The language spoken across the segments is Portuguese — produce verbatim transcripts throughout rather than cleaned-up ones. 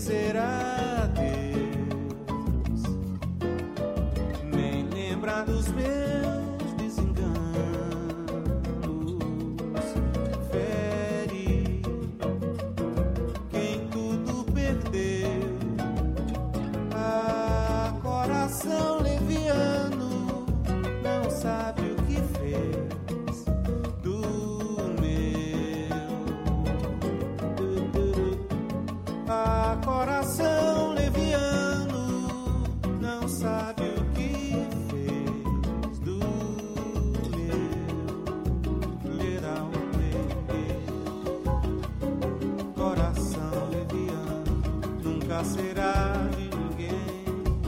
será Deus? Nem lembrar dos meus desenganos. Fere quem tudo perdeu. Ah, coração leviano, não sabe o que fez do Ah, coração leviano, não sabe o que fez do meu leral. Coração leviano, nunca será de ninguém.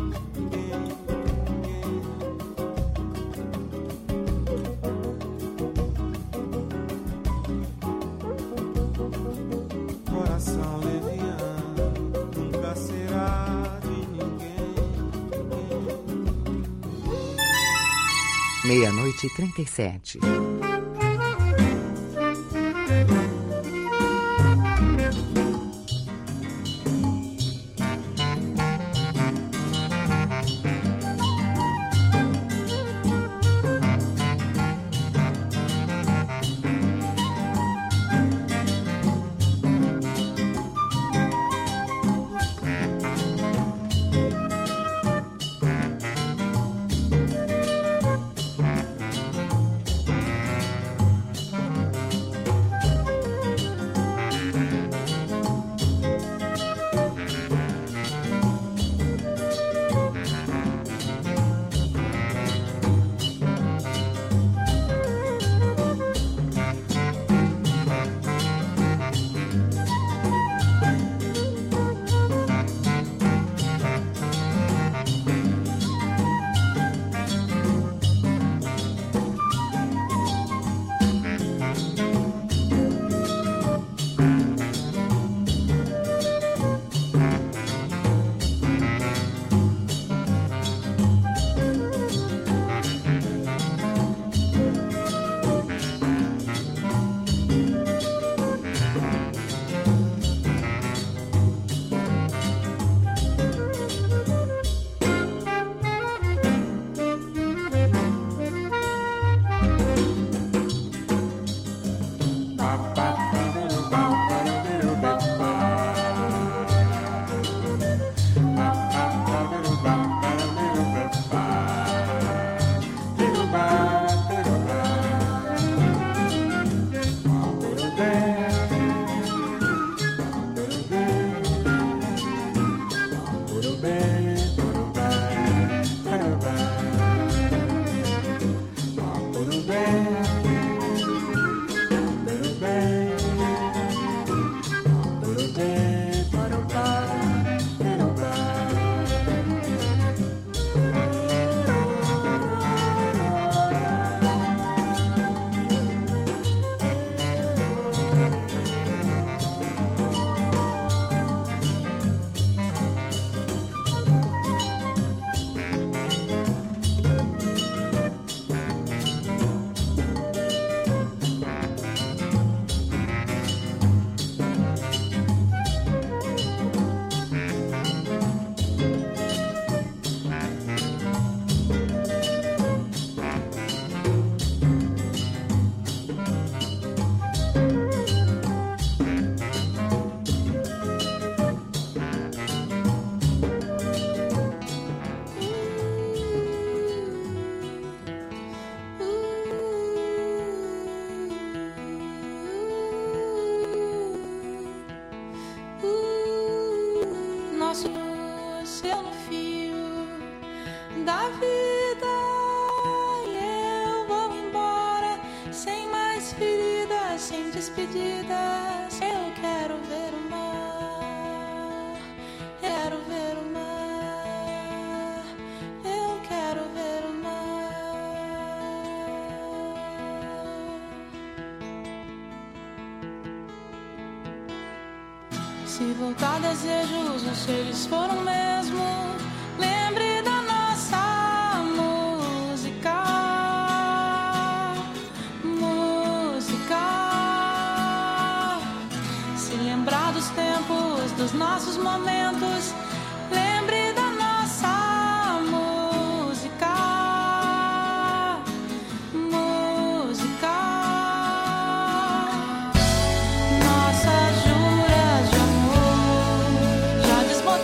Coração leviano, nunca será de ninguém. Meia-noite e trinta e sete. Se voltar desejos, se eles foram mesmo, lembre da nossa música, música. Se lembrar dos tempos dos nossos momentos. Lembre da nossa música. Música. Nossas juras de amor já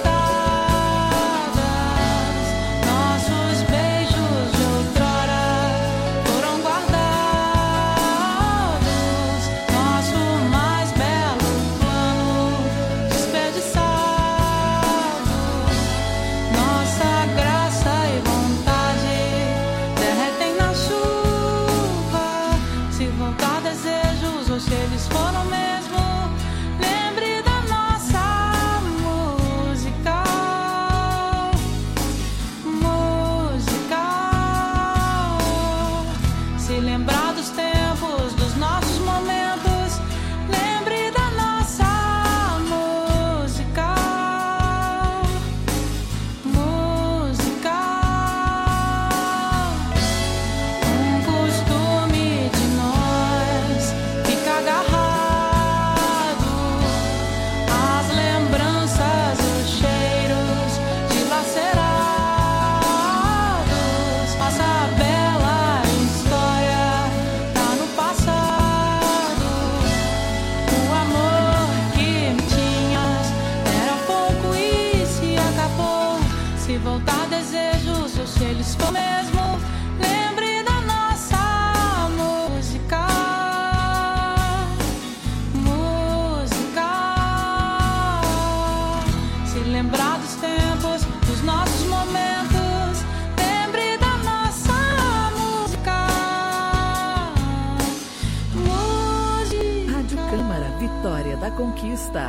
desbotadas. Nossos beijos de outrora foram guardados. Nosso mais belo plano desperdiçado. Nossa graça e vontade derretem na chuva. Se voltar desejos ou se eles foram mesmo, lembre da nossa música. Música. Se lembrar dos tempos, dos nossos momentos, lembre da nossa música. Música. Um costume de nós fica agarrado às lembranças, os cheiros dilacerados. Nossa bela história tá no passado. O amor que me tinhas era pouco e se acabou. Se voltar desejos ou se eles for mesmo, lembre da nossa música. Música. Se lembrar dos tempos, dos nossos momentos, lembre da nossa música. Música. Rádio Câmara, Vitória da Conquista.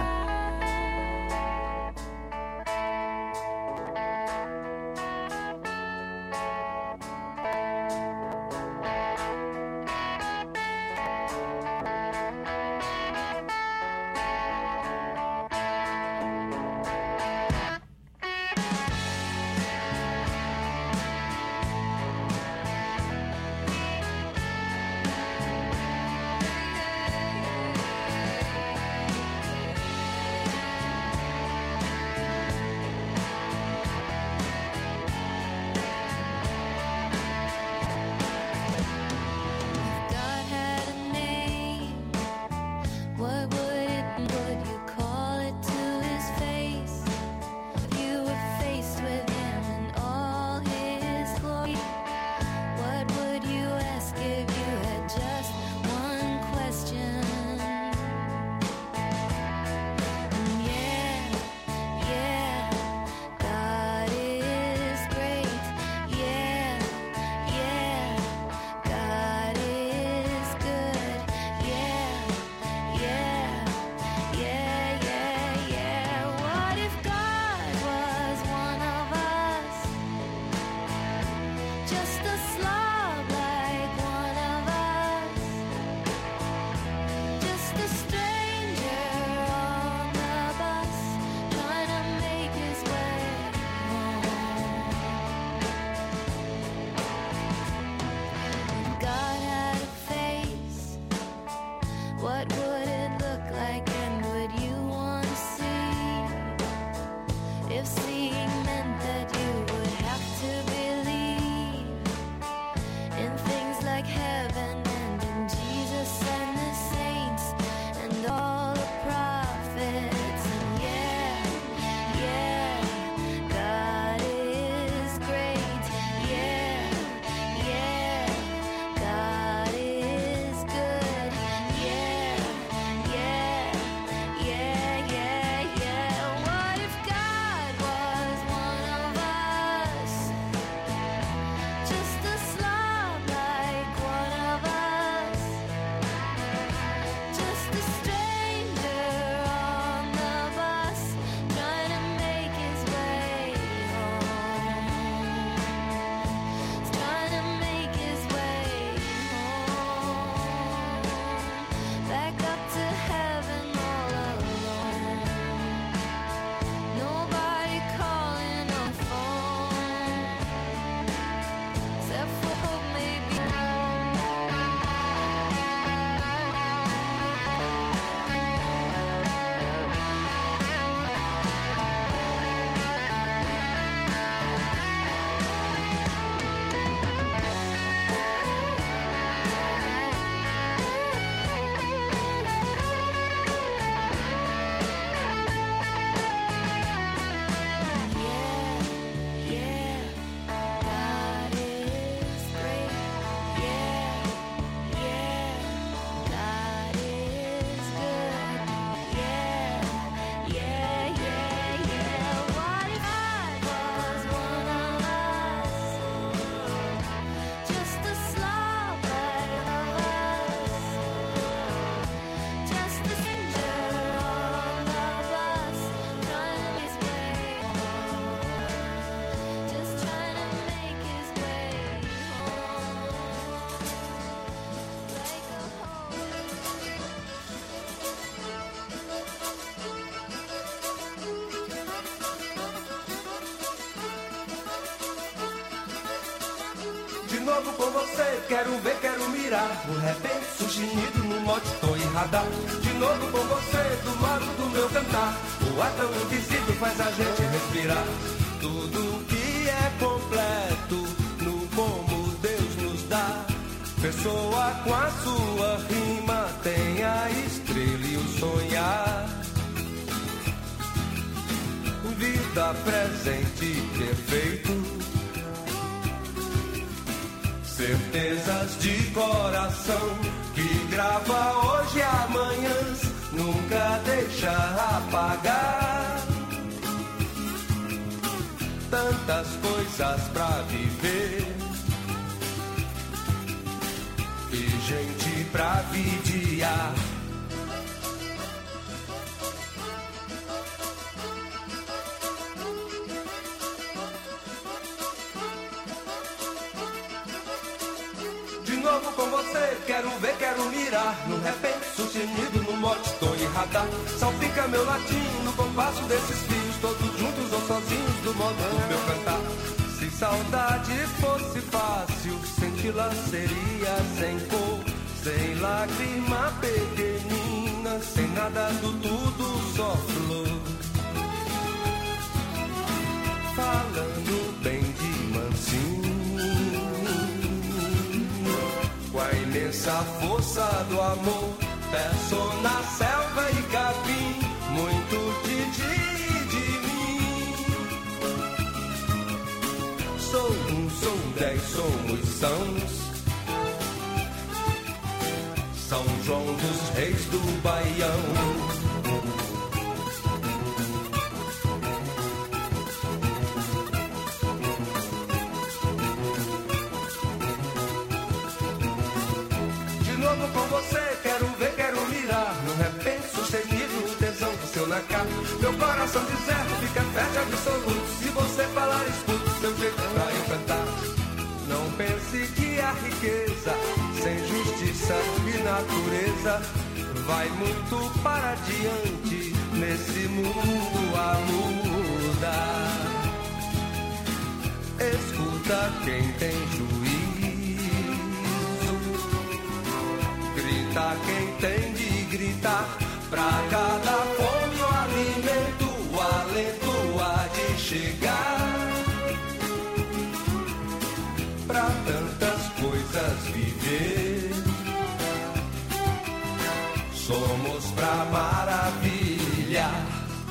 God had a name, what would it be? Would you call it to his face? If you were faced with him in all his glory, what would you ask if you had just one question? And yeah, yeah, God is great. Yeah, yeah, God is good. Yeah, yeah, yeah, yeah, yeah. What if God was one of us? Just a slob like one of us. Just a stranger on the bus trying to make his way home. God had a face. What would it look like and would you want to see? If seeing meant that you would have to believe in things like heaven and in Jesus and the saints and all the prophets. And yeah, yeah, God is great. Yeah, yeah, God is good. Yeah, yeah, yeah, yeah, yeah. What if God was novo com você, quero ver, quero mirar. No repente, sugerido no mote, tom e radar. De novo com você, do modo do meu cantar. O ar tão invisível faz a gente respirar. Tudo que é completo no como Deus nos dá. Pessoa com a sua rima tem a estrela e o sonhar. Vida presente perfeito. Certezas de coração que grava hoje e amanhã, nunca deixa apagar. Tantas coisas pra viver e gente pra vidiar. De novo com você, quero ver, quero mirar. No repente, sustenido no mote, tom e radar. Salpica meu latim no compasso desses fios, todos juntos ou sozinhos do modo do meu cantar. Se saudade fosse fácil, senti-la seria sem cor, sem lágrima pequenina, sem nada do tudo, só flor. Falando bem de mansinho, com a imensa força do amor, peço na selva e capim, muito de ti de mim. Sou um, sou dez, somos sãos, São João dos Reis do Baião. Com você, quero ver, quero mirar. No repente, sustenido, o tesão do seu nacar. Meu coração de certo fica fértil absoluto. Se você falar, escuto seu jeito pra eu cantar. Não pense que a riqueza, sem justiça e natureza, vai muito para diante nesse mundo a mudar. Escuta quem tem juízo, grita quem tem de gritar. Pra cada fome o alimento, o alento há de chegar. Pra tantas coisas viver, somos pra maravilhar.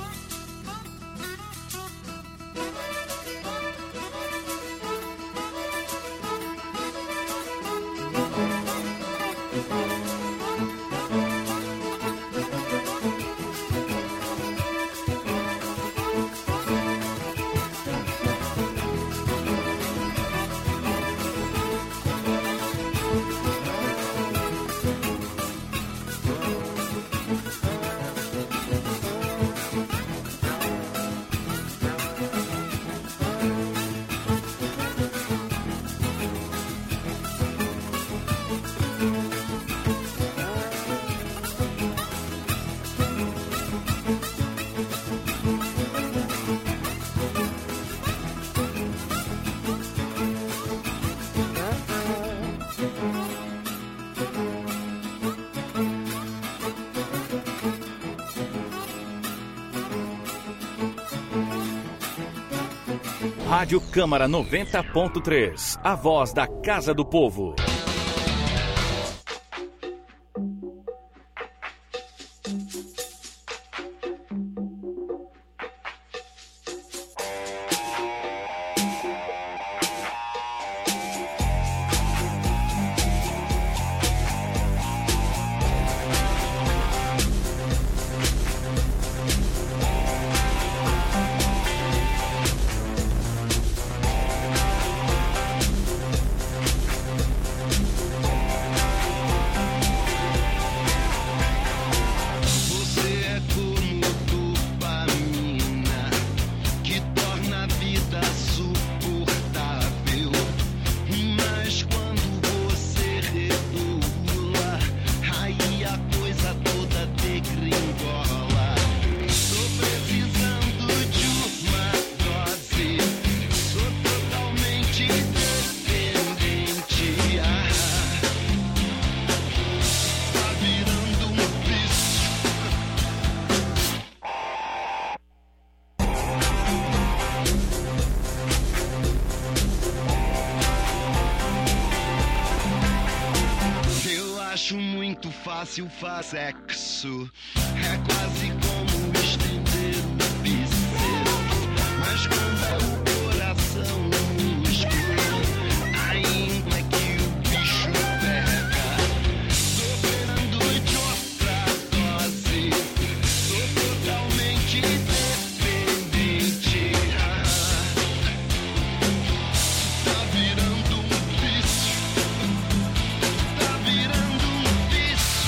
Rádio Câmara noventa ponto três, a voz da Casa do Povo. fácil faz sexo. É quase como estender o bíceps. Mas quando é o coração no escuro, ainda que o bicho pega. Tô precisando de outra dose. Tô totalmente dependente. Tá virando um vício. Tá virando um vício.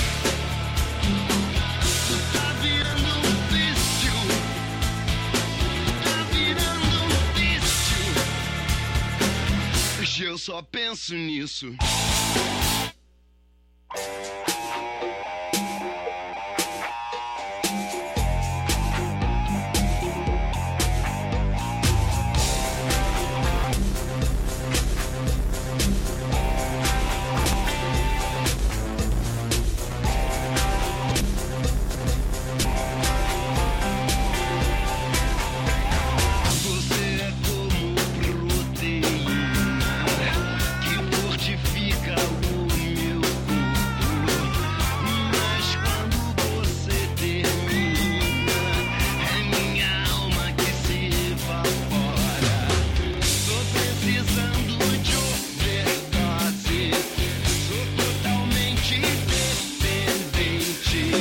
Tá virando um vício. Tá virando um vício. Eu só penso nisso. Você é como proteína que fortifica o meu corpo. Mas quando você termina, é minha alma que se evapora. Tô precisando de overdose. Sou totalmente dependente.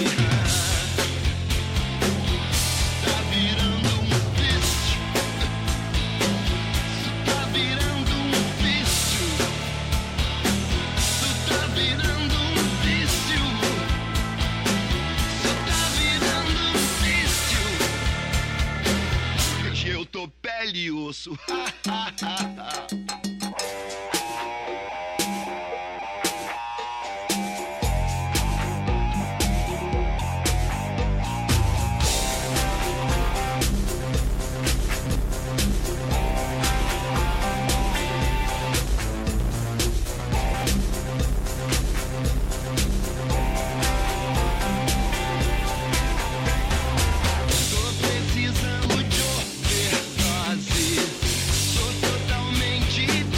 Tá virando um vício. Tá virando um vício. Tá virando um vício. Tá virando um vício. Eu tô pele e osso. Tô precisando de overdose. Sou totalmente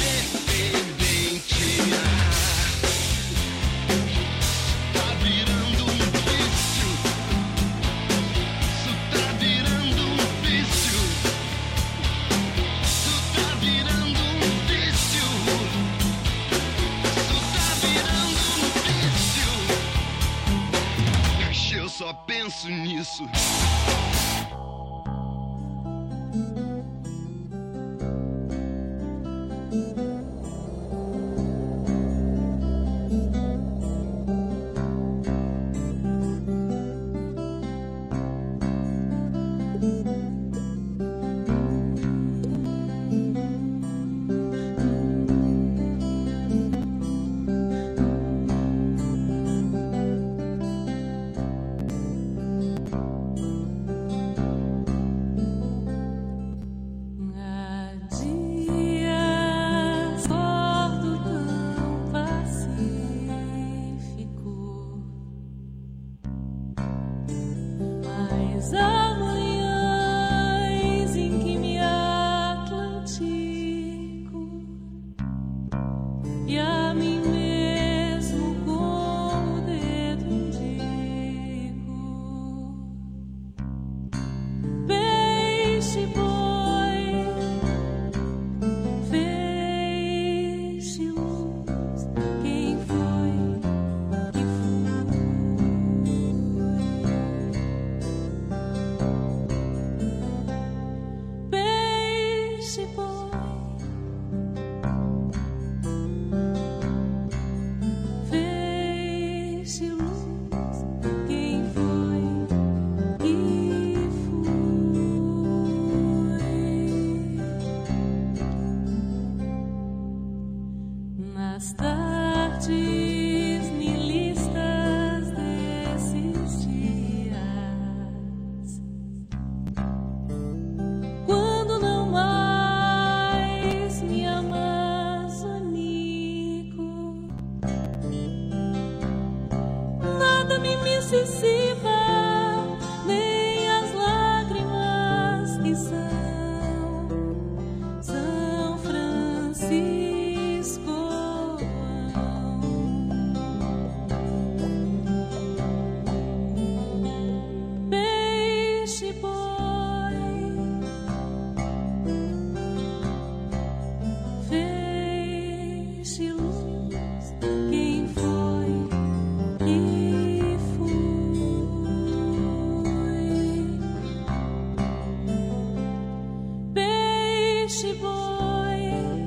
Peixe boi,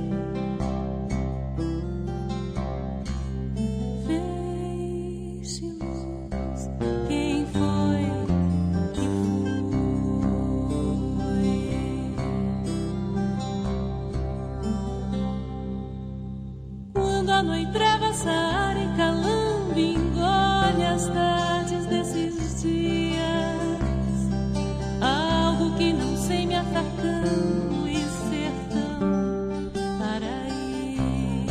fez-se luz. Quem foi que foi? Quando a noite treva Saara e Calambi engole as tardes desses dias, algo que não sei me atacando e sertão para ir.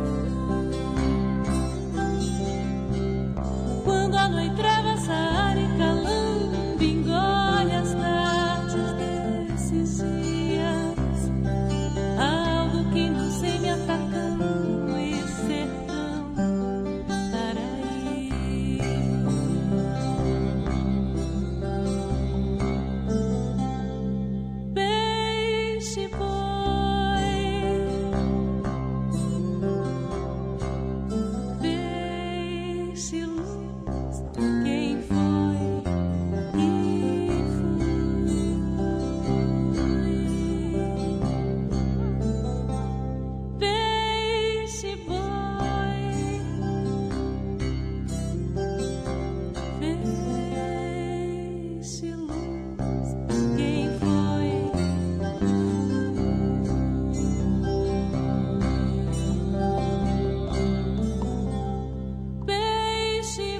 Quando a noite treva Saara e Calambi engole as tardes desses dias, algo que não sei me atacando e sertão para ir. Peixe boi, fez-se luz. Quem foi que foi? Peixe boi, fez-se luz. Quem foi? Peixe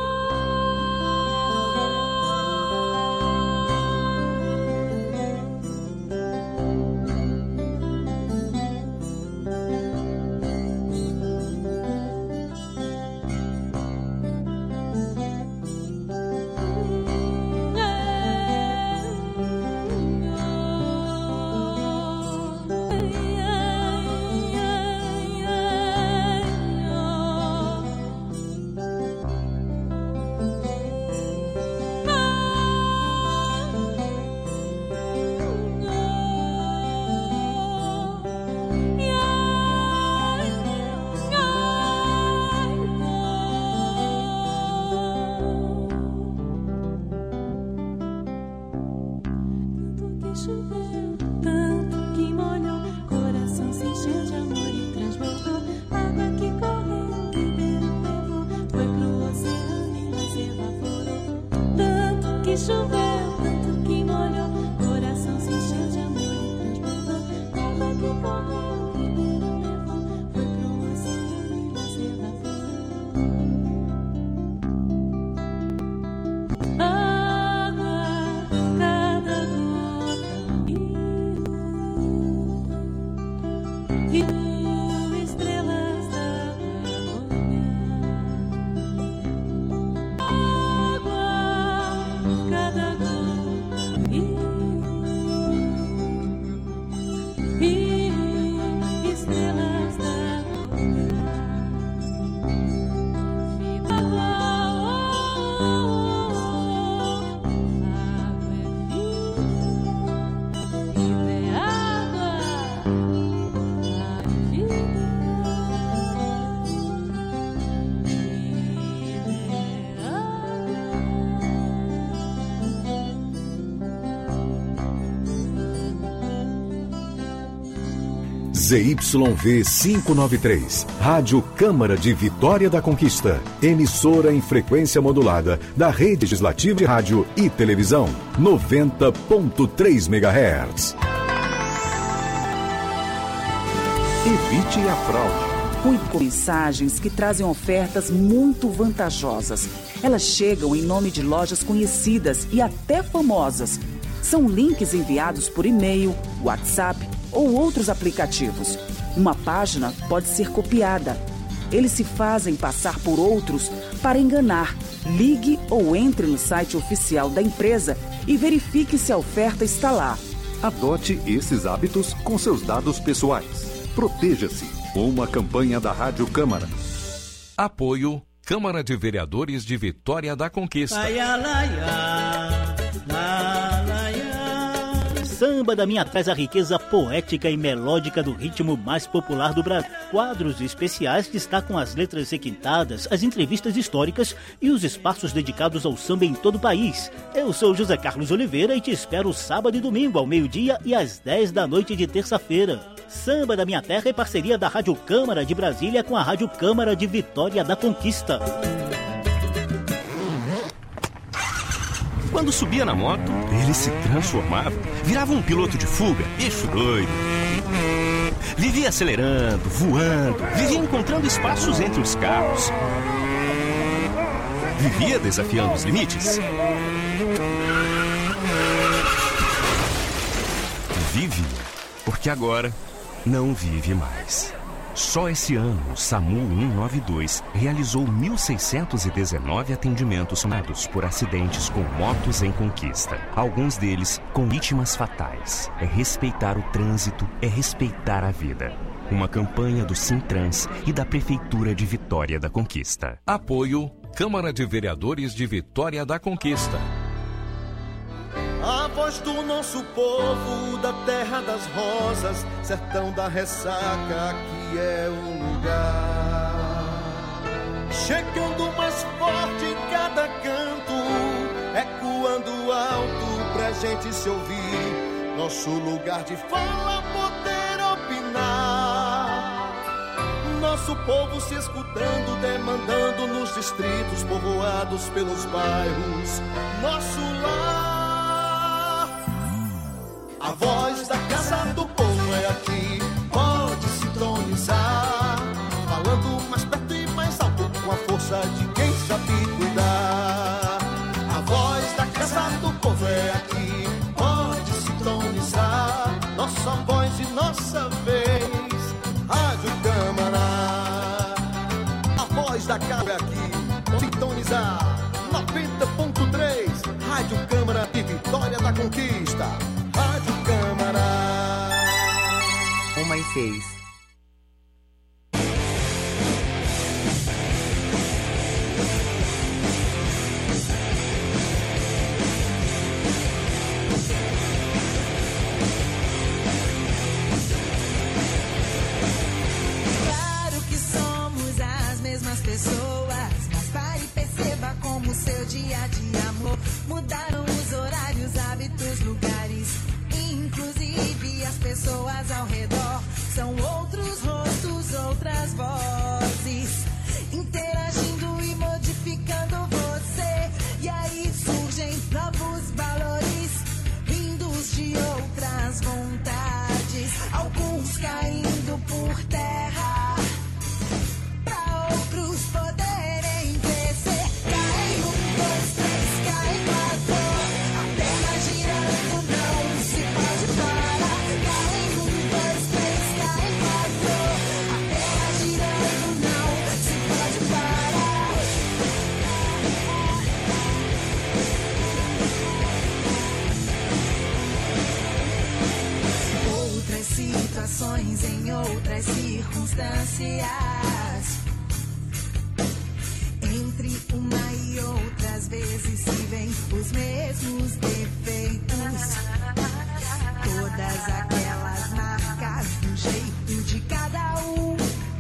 choveu, tanto que molhou, coração se encheu de amor e transbordou. Água que correu, Ribeirão levou, foi pro oceano e mas evaporou. Tanto que choveu, tanto que molhou, coração se encheu de amor e transbordou. Água que correu, Ribeirão levou, foi pro oceano e mas evaporou. Água, cada gota e estrelas da harmonia. Água, cada gota e estrelas da harmonia. Água, água é vida, vida é água. Z Y V quinhentos e noventa e três, Rádio Câmara de Vitória da Conquista, emissora em frequência modulada da Rede Legislativa de Rádio e Televisão, noventa ponto três megahertz. Evite a fraude. Cuide com mensagens que trazem ofertas muito vantajosas. Elas chegam em nome de lojas conhecidas e até famosas. São links enviados por e-mail, WhatsApp ou outros aplicativos. Uma página pode ser copiada. Eles se fazem passar por outros para enganar. Ligue ou entre no site oficial da empresa e verifique se a oferta está lá. Adote esses hábitos com seus dados pessoais. Proteja-se. Uma campanha da Rádio Câmara. Apoio Câmara de Vereadores de Vitória da Conquista. Laia, laia, la, laia, Samba da Minha traz a riqueza poética e melódica do ritmo mais popular do Brasil. Quadros especiais destacam as letras requintadas, as entrevistas históricas e os espaços dedicados ao samba em todo o país. Eu sou José Carlos Oliveira e te espero sábado e domingo ao meio-dia e às dez da noite de terça-feira. Samba da Minha Terra é parceria da Rádio Câmara de Brasília com a Rádio Câmara de Vitória da Conquista. Quando subia na moto, ele se transformava, virava um piloto de fuga, bicho doido. Vivia acelerando, voando, vivia encontrando espaços entre os carros. Vivia desafiando os limites. Vive, porque agora não vive mais. Só esse ano, o SAMU cento e noventa e dois realizou mil seiscentos e dezenove atendimentos somados por acidentes com motos em Conquista. Alguns deles com vítimas fatais. É respeitar o trânsito, é respeitar a vida. Uma campanha do Sintrans e da Prefeitura de Vitória da Conquista. Apoio Câmara de Vereadores de Vitória da Conquista. A voz do nosso povo, da terra das rosas, sertão da ressaca, aqui é o lugar. Chegando mais forte em cada canto, ecoando alto pra gente se ouvir. Nosso lugar de fala, poder opinar. Nosso povo se escutando, demandando nos distritos, povoados pelos bairros. Nosso lar. A voz da Casa do Povo é aqui, pode sintonizar, falando mais perto e mais alto, com a força de quem sabe cuidar. A voz da Casa do Povo é aqui, pode sintonizar, nossa voz e nossa vez, Rádio Câmara. A voz da Casa é aqui, sintonizar, noventa ponto três, Rádio Câmara de Vitória da Conquista. Rádio Câmara. Uma e seis. Claro que somos as mesmas pessoas, mas pare e perceba como seu dia a dia, amor, mudaram os horários, hábitos, lugares. Inclusive as pessoas ao redor são outros rostos, outras vozes, interagindo e modificando você. E aí surgem novos valores, vindos de outras vontades, alguns caindo por terra, pra outros poderem crescer. Cai um, dois, três, cai quatro, a terra girando não se pode parar. Cai um, dois, três, cai quatro, a terra girando não se pode parar. Outras situações em outras circunstâncias, entre uma e outras vezes se vêem os mesmos defeitos, todas aquelas marcas do jeito de cada um.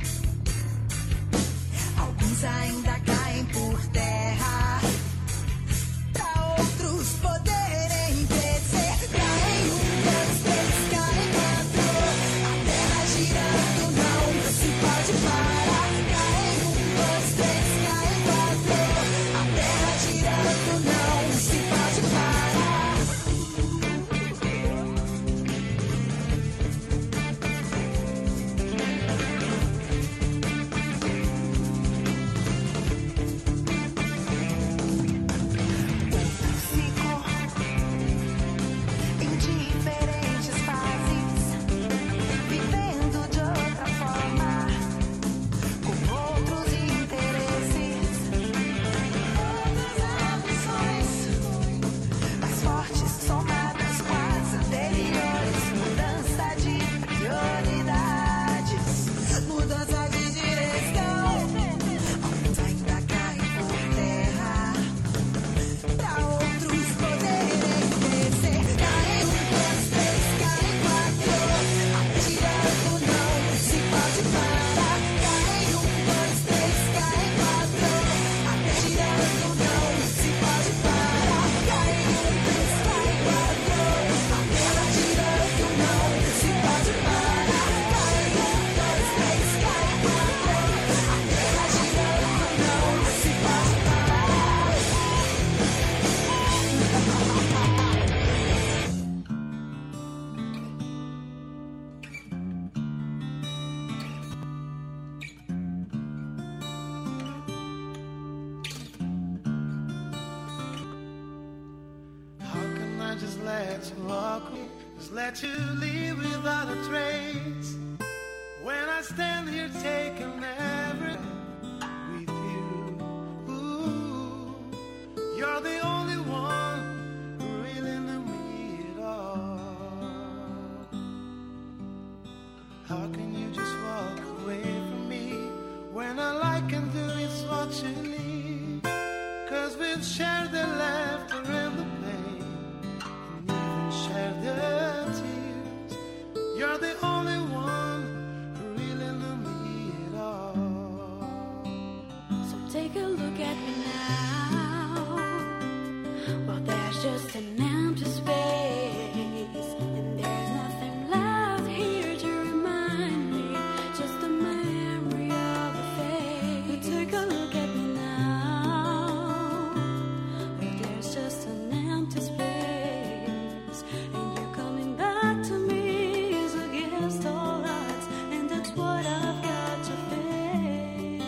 Alguns ainda caem por terra, pra outros poderem crescer. Caem um, dois, três, caem quatro, a terra girando não se pode parar. Caem um, dois, três, caem quatro, a terra girando não se pode parar. let you walk, just let you leave without a trace. When I stand here taking every with you, ooh, you're the only one who really knew me at all. How can you just walk away from me when all I can do is what you need? Cause we've shared the laughter and the pain, and even shared the tears. You're the only one who really knew me at all. So take a look at me now. Well, there's just an empty space, and there's nothing left here to remind me, just a memory of a face. But take a look at me now. Well, there's just an empty space, and you're coming back to me is against all odds, and that's what I've got to face.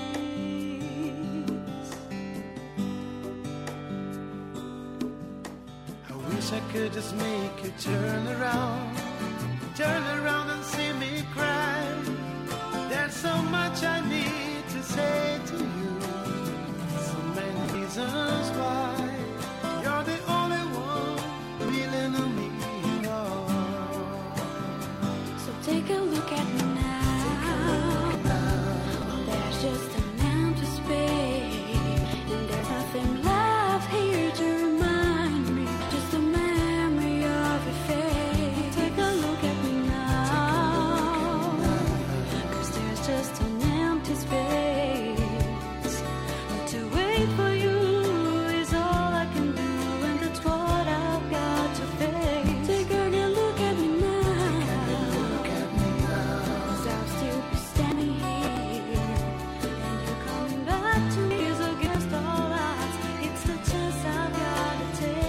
I wish I could just make you turn around, turn around and see me cry. There's so much I need to say to you, so many reasons why. You're the only one who really knew me at all. So take a look at me now. Well, there's just an empty space, and there's nothing left here to remind me, just a memory of your face. Take a look at me now. Cause there's just an empty space. But to wait for you is all I can do, and that's what I've got to face. Take a good look at me now. Cause I'll still be standing here, and you're coming back to me is against all odds. It's the chance I've got to take.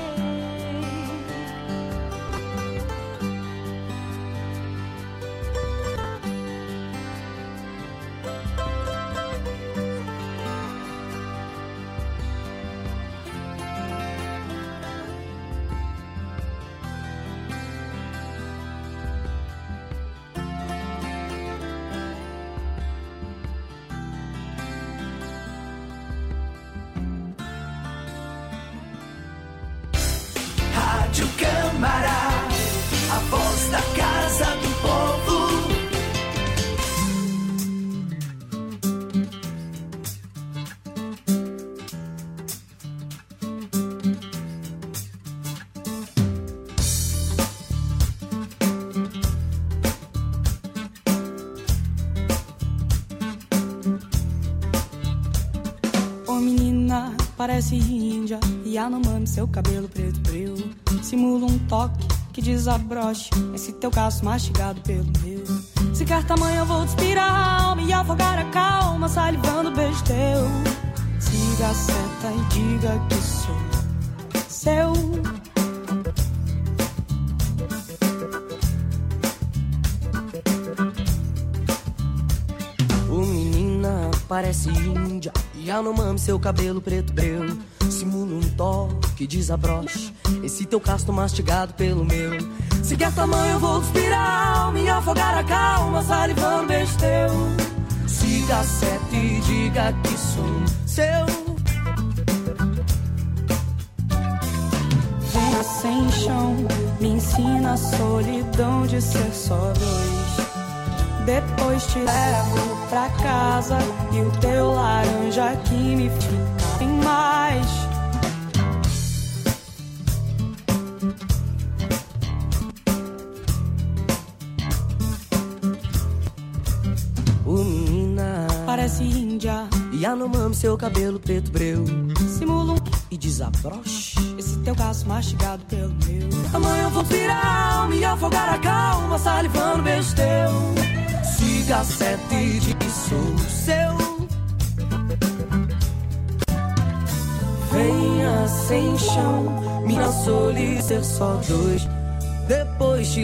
Rádio Câmara, a voz da Casa do Povo. Ô menina, parece índia, Yanomami, seu cabelo preto breu. Simula um toque que desabroche esse teu caço mastigado pelo meu. Se quer tamanho eu vou despirar a alma e afogar a calma, salivando o beijo teu. Siga a seta e diga que sou seu. Ô menina, parece índia, Yanomami, seu cabelo preto breu. Simula um toque, desabroche esse teu casto mastigado pelo meu. Se quer tamanho eu vou despirar a alma e afogar a calma, salivando o beijo teu. Siga a seta e diga que sou seu. Venha sem chão, me ensina a solidão de ser só dois. Depois te levo pra casa e o teu laranja que me fica em mais. Ô menina, parece índia, Yanomami, seu cabelo preto breu. Simula um e desabroche esse teu caço mastigado pelo meu. Amanhã eu vou virar a alma e afogar a calma, salivando o beijo teu. Siga a seta e diga que sou seu. Venha sem chão, minha solidão ser só dois. Depois te